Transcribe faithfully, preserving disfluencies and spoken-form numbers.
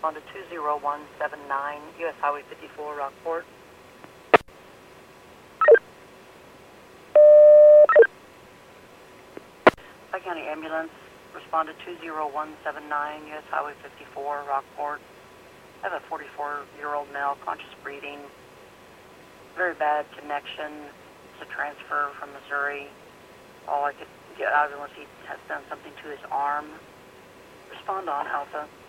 respond to two zero one seven nine, U S Highway fifty-four, Rockport. Tri-County Ambulance, respond to two zero one seven nine, U S Highway fifty-four, Rockport. I have a forty-four-year-old male, conscious breathing, very bad connection. It's a transfer from Missouri. All I could get out of him was he has done something to his arm. Respond on Alpha.